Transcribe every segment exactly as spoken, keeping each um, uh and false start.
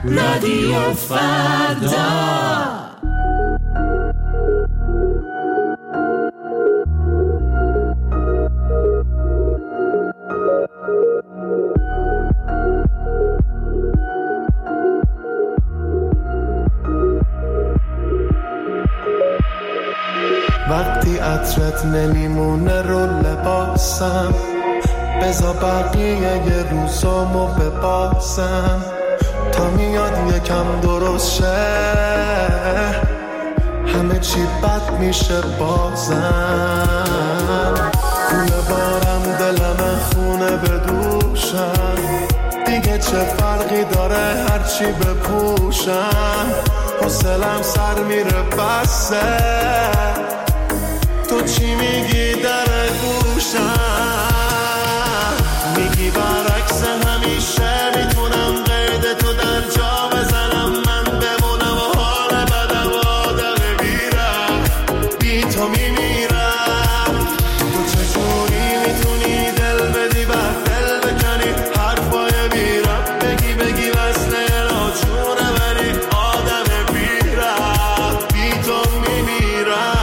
رادیو فردا. وقتی عطرت نمیمونه رو لباسم، بذار بقیه یه روزامو بباسم تا میاد یکم درست شه، همه چی بد میشه بازم. کوله بارم دلم خونه بدوشم، دیگه چه فرقی داره هرچی بپوشم، حوصلم سر میره بسه، تو چی میگی در گوشم، میگی برعکس همیشه میتونم قید تو در جا بزنم، من بمونم و حال بدم آدم بیرم، بی تو میمیرم. تو چجوری میتونی دل بدی بعد دل بکنی، حرفای بیرم بگی بگی وزنه ناجونه بری، آدم بیرم بی تو میمیرم.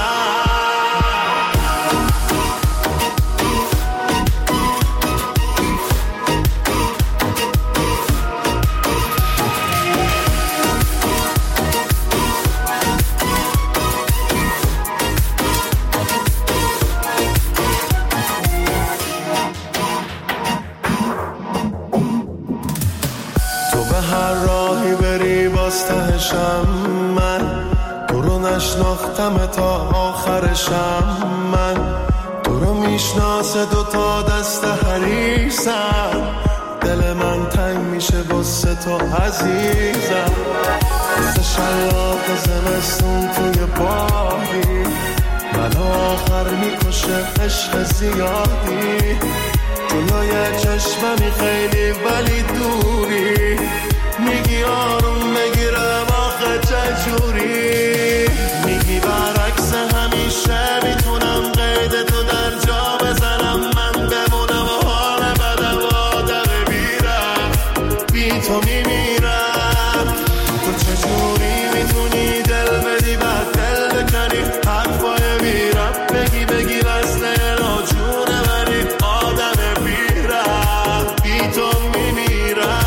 تهشم من تو رو نشناختم تا آخرشم، من تو رو میشناسه دو تا دست حریصم، دل من تنگ میشه واسه تو عزیزم، مثل شلاق زمستون توی باغی، منو آخر میکشه عشق زیادی، جلوی چشممی خیلی ولی دوری، میگی آروم بگیرم آخه چجوری، میگی برعکس همیشه میتونم قید تو در جا بزنم، من بمونم و حال بدم آدم بیرم، بی تو میمیرم. تو چجوری میتونی دل بدی بعد دل بکنی، حرفای بیرم بگی بگی وزنه ناجونه بری، آدم بیرم بی تو میمیرم.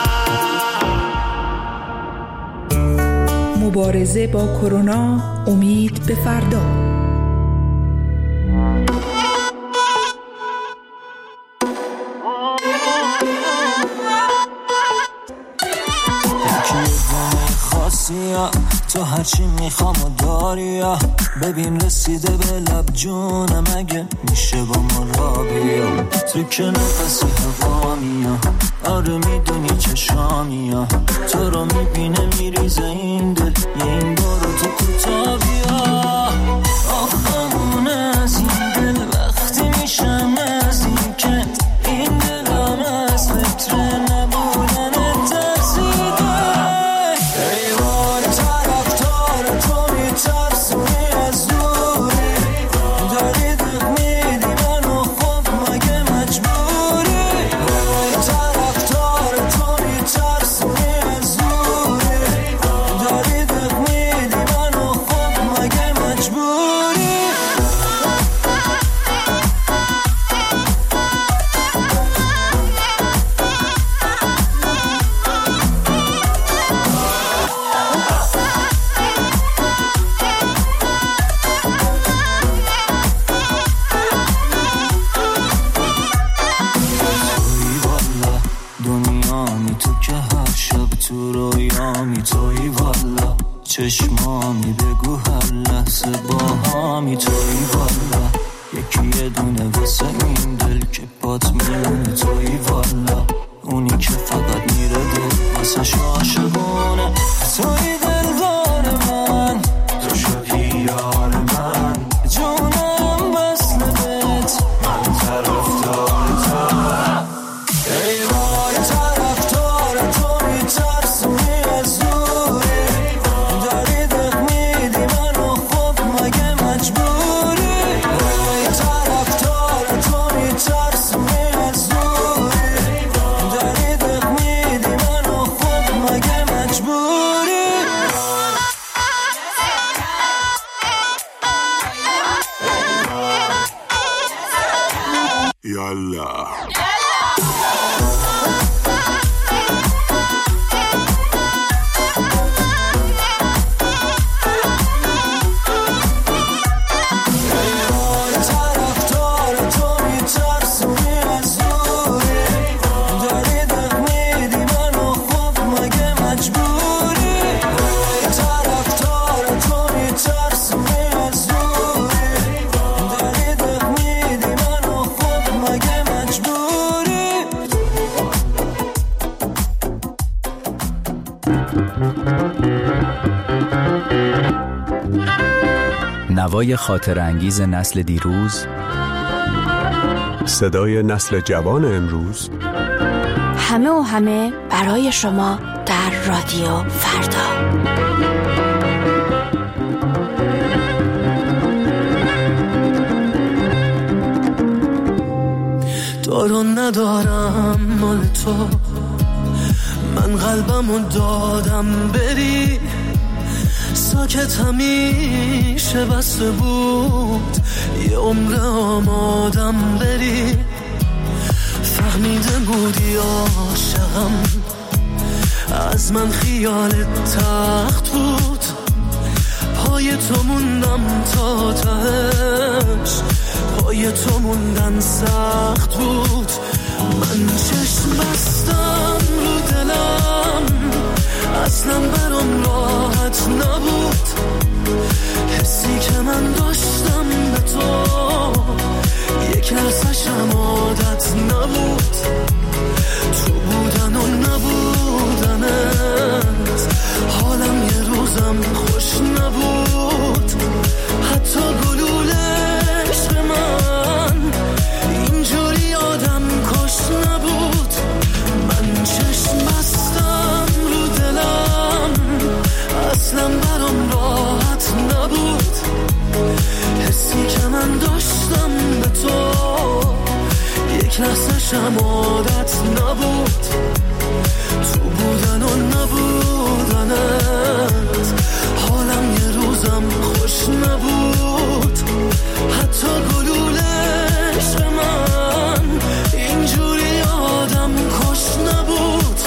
مبارزه با کرونا، امید به فردا. تو هرچی میخوام و داری، ببین رسیده به لب جونم، اگه میشه با ما را بیا، تو که نفسی هوا میا، آره میدونی چشامیا، تو رو میبینه میریزه این دل، یه این بارو تو کوتا بیا، آخمونه از این دل وقتی میشم نزدیکت، این دلم از فکر نبودن ترسیده، ایوان طرفدار تو میترسونی از دوری، داری دق میدی منو خب مگه مجبوری، ایوان طرفدار تو میترسونی از دوری، داری دق میدی منو خب مگه مجبوری. چشمامی بگو هر لحظه با همی توی والا، یکی یه دونه واسه این دل که پات میمونه توی والا، اونی که فقط میره دل واسه عاشقونه، توی دلدار من، تو شدی یار من، جونم وصل بهت، من طرفدارتم، ای وای طرفدار تو میترسونی از دوری، داری دق میدی منو خب مگه مجبوری، ای طرفدار تو میترسونی از دوری. نوای خاطر انگیز نسل دیروز، صدای نسل جوان امروز، همه و همه برای شما در رادیو فردا. دارم ندارم مال تو، من قلبمو دادم بری، ساکت همیشه بسته بود، یه عمر آمادم بری، فهمیده بودی عاشقم، از من خیالت تخت بود، پای تو موندم تا تهش، پای تو موندن سخت بود، من چشم بستم رو دلم، اصلا برام راحت نبود، حسی که من داشتم به تو یک لحظه‌شم عادت نبود، تو بودن و نبودنت حالم یه روزم خوش نبود، حتی گلولش به من اینجوری آدم کش نبود، من چشم بستم رو دلم، اصلا برام راحت نبود، حسی که من داشتم به تو یک لحظه شم عادت نبود، تو بودن و نبودنت حالم یه روزم خوش نبود، حتی گلولش به من اینجوری آدم کش نبود.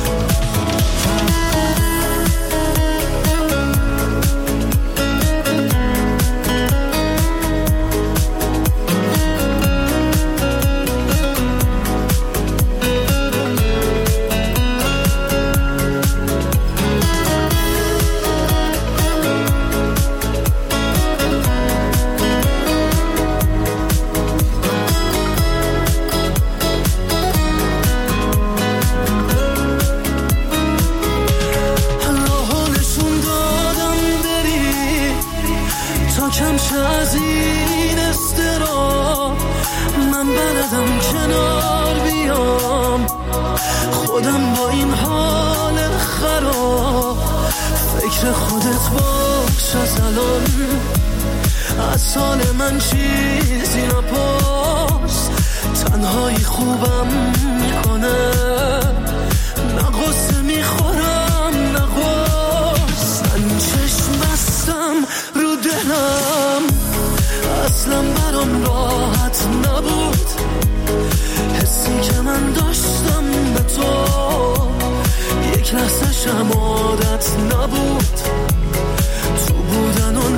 از این استرا من بلدم کنار بیام، خودم با این حال خراب، فکر خودت باش از الان، از حال من چیزی نپرس، تنهایی خوبم میکنه، نه غصه میخورم نه غصه، من چشم بستم رو دلم، اصلا برام راحت نبود، حسی که من داشتم به تو یک لحظه شم عادت نبود، تو بودن و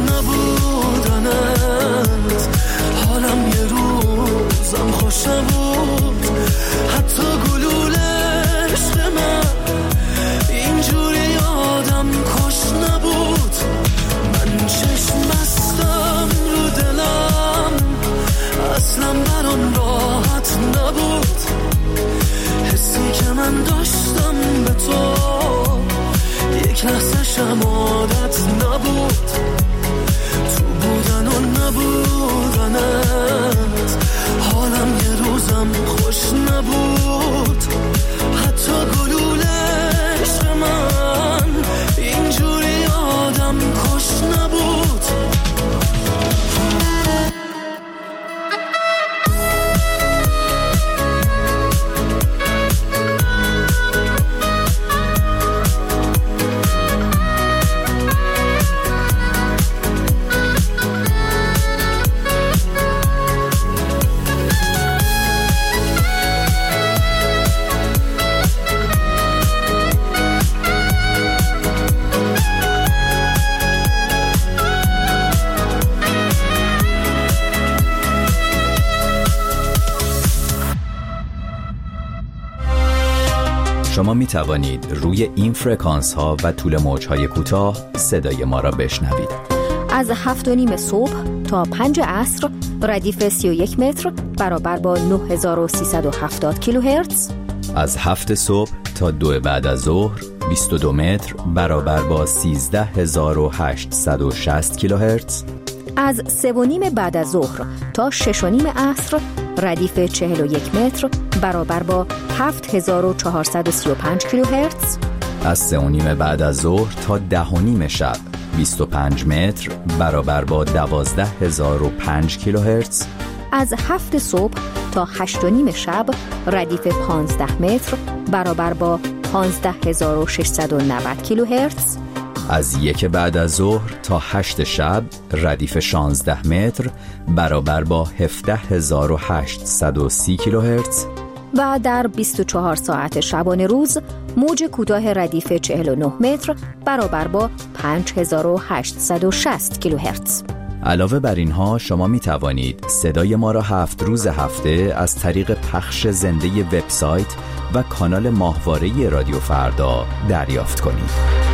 نبودنت حالم یه روزم خوش نبود، حتی گلولش به من اینجوری آدم کش نبود، من چشم بستم رو دلم، اصلا برام راحت نبود، حسی که من داشتم به تو یک لحظه شم عادت نبود، تو بودن و نبودنت حالم یه روزم خوش نبود، حتی گلولش به من اینجوری آدم کش نبود. شما می توانید روی این فرکانس ها و طول موج های کوتاه صدای ما را بشنوید. از هفت و نیم صبح تا پنج عصر ردیف سی و یک متر برابر با نه هزار و سیصد و هفتاد کیلوهرتز. از هفت صبح تا دو بعد از ظهر بیست و دو متر برابر با سیزده هزار و هشتصد و شصت کیلوهرتز. از سه و نیم بعد از ظهر تا شش و نیم عصر ردیف چهل و یک متر برابر با هفت هزار و چهارصد و سی و پنج کیلوهرتز. از سه و نیم بعد از ظهر تا ده و نیم شب بیست و پنج متر برابر با دوازده هزار و پنج کیلوهرتز. از هفت صبح تا هشت و نیم شب ردیف پانزده متر برابر با پانزده هزار و ششصد و نود کیلوهرتز. از یک بعد از ظهر تا هشت شب ردیف شانزده متر برابر با هفده هزار و هشتصد و سی کیلوهرتز. و در بیست و چهار ساعت شبانه روز موج کوتاه ردیف چهل و نه متر برابر با پنج هزار و هشتصد و شصت کیلوهرتز. علاوه بر اینها شما می توانید صدای ما را هفت روز هفته از طریق پخش زنده وبسایت و کانال ماهواره رادیو فردا دریافت کنید.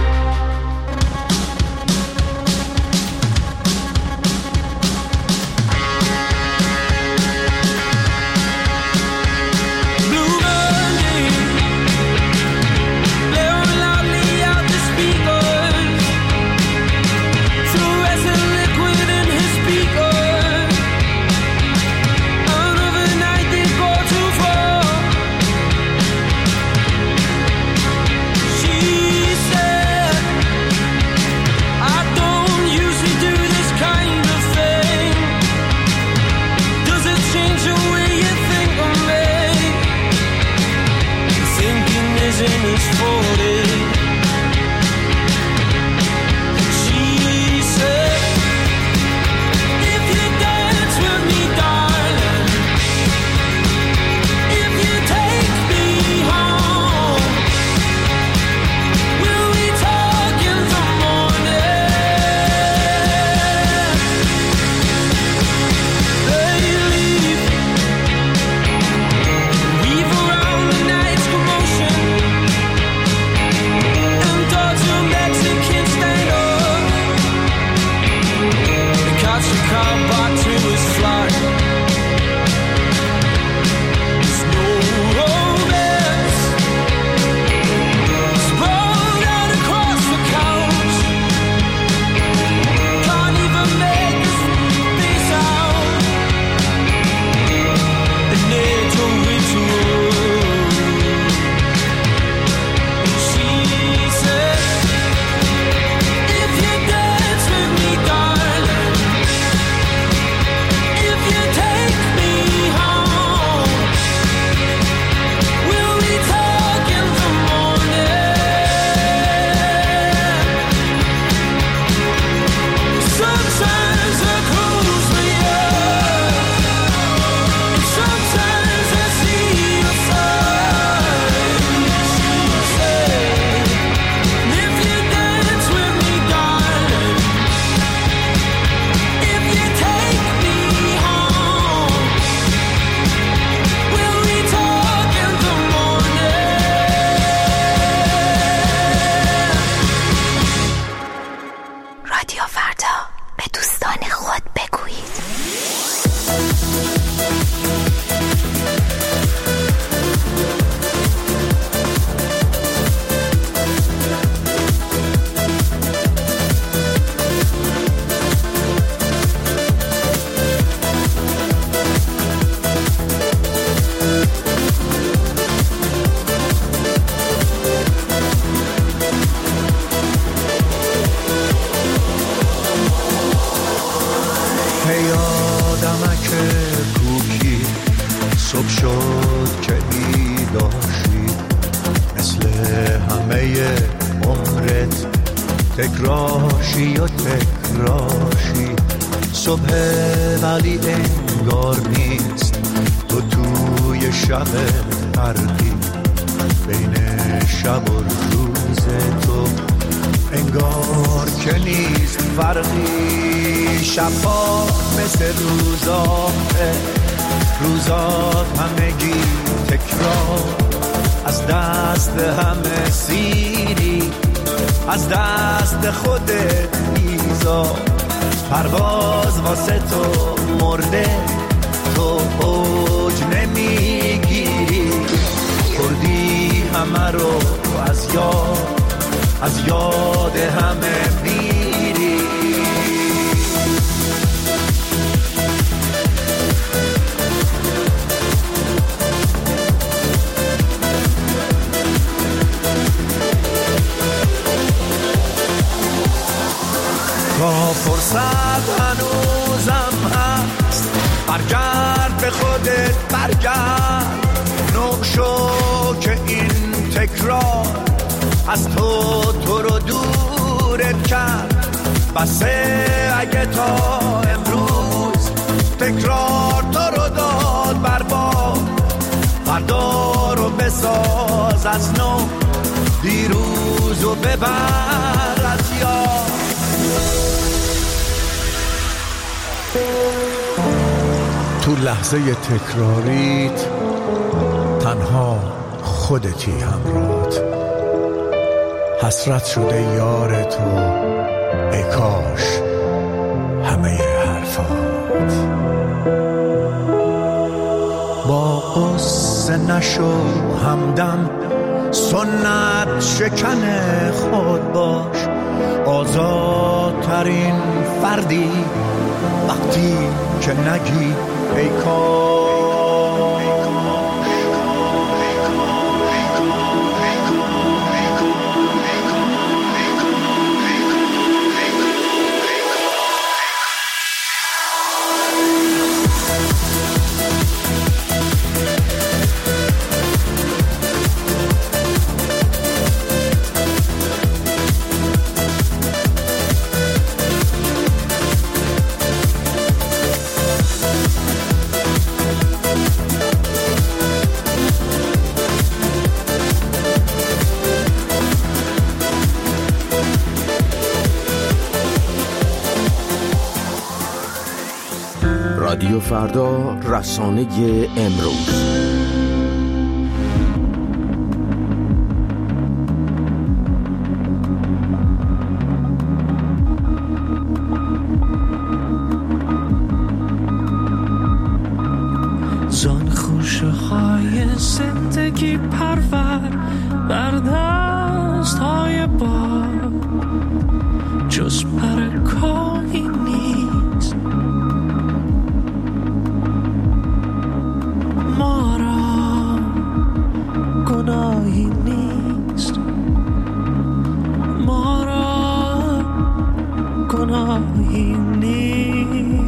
صبح شد که بیداشی، مثل همه عمرت تکراشی و تکراشی. صبح ولی انگار نیست، تو توی شب فرقی، بین شب و روز تو انگار که نیست فرقی. شبا مثل روزاته، روزات همگی تکرار، از دست همه سیری، از دست خودت بیزار. پرواز واسه تو مرده، تو اوج نمیگیری، کردی همه رو از یاد، از یاد همه میری. تا فرصت هنوزم هست برگرد به خودت، برگرد نوع شو که این تکرار از تو تو رو دورت کرد. بسه اگه تا امروز تکرار تو رو داد برباد، فردا رو بساز از نو، دیروز رو ببر از یاد. تو لحظه تکراریت تنها خودتی همراهت، حسرت شده یار تو ای کاش همه حرفات. با قصه نشو همدم، سنت شکن خود باش، آزادترین فردی وقتی که نگی ای کاش. رادیو فردا، رسانه امروز. زان خوشه های زندگی پرور بر دست های بار، جز پر کامی نیست. ما را گناهی نیست، ما را گناهی نیست.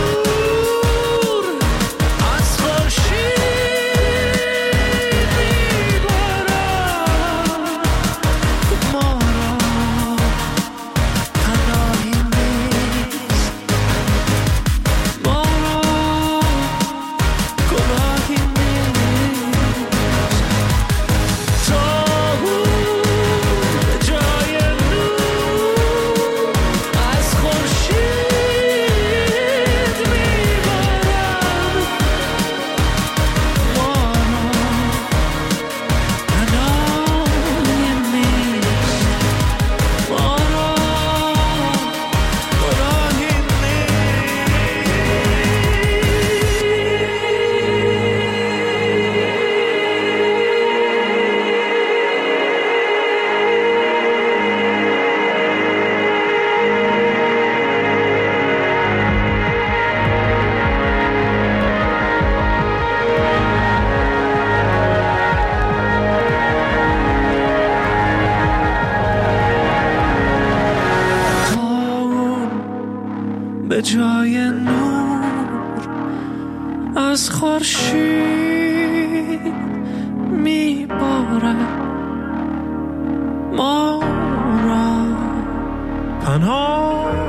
Be جای نور از خورشید میبارد ما را پناه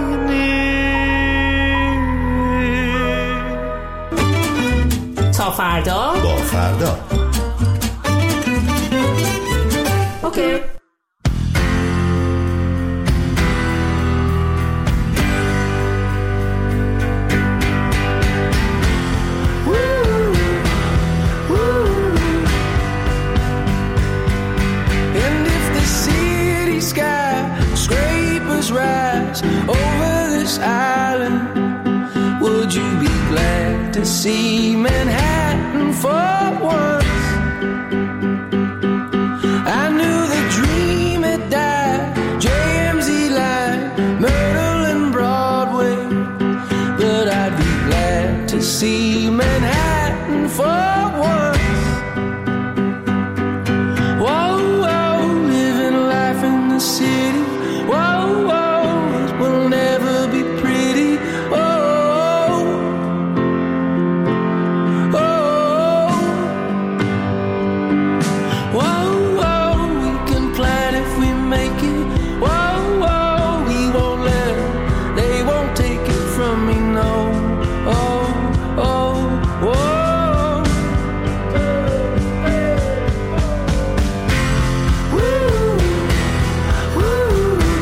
نیست. تا فردا با فردا. اوکی. Rise over this island. Would you be glad to see Manhattan for once? I knew the dream had died, J M Z line, Myrtle and Broadway. But I'd be glad to see Manhattan for once. Whoa, whoa, living life in the city. Whoa, whoa, it will never be pretty. Oh, oh, oh. Whoa, whoa, we can plan if we make it. Whoa, whoa, we won't let it. They won't take it from me, no. Oh, oh, whoa. Woo, woo.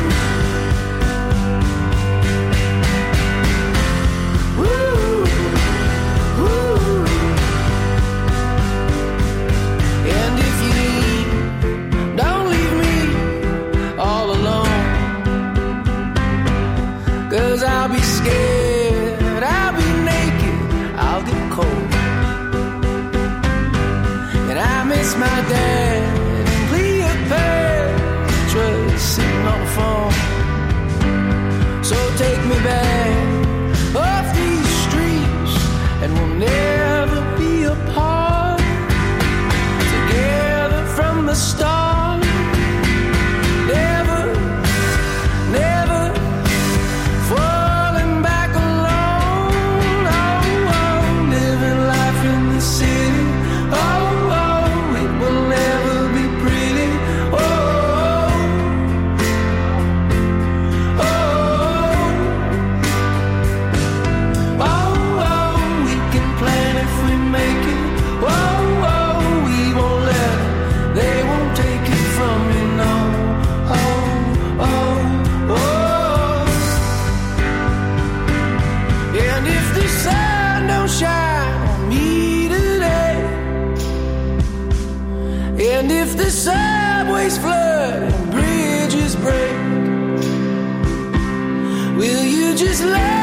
And if you leave, don't leave me all alone. 'Cause I'll be scared, I'll be naked, I'll get cold. And I miss my dad and Cleopatra sitting on the phone. So take me back off these streets and we'll never be apart. Together from the start. Never, never falling back alone. Oh, oh, living life in the city. Oh, oh, it will never be pretty. Oh, oh, oh, oh, we can plan if we make it. Whoa, whoa, we won't let it. They won't take it from me, no. Oh, oh, oh. And if the sun don't shine on me today, and if the subways flood and bridges break, will you just let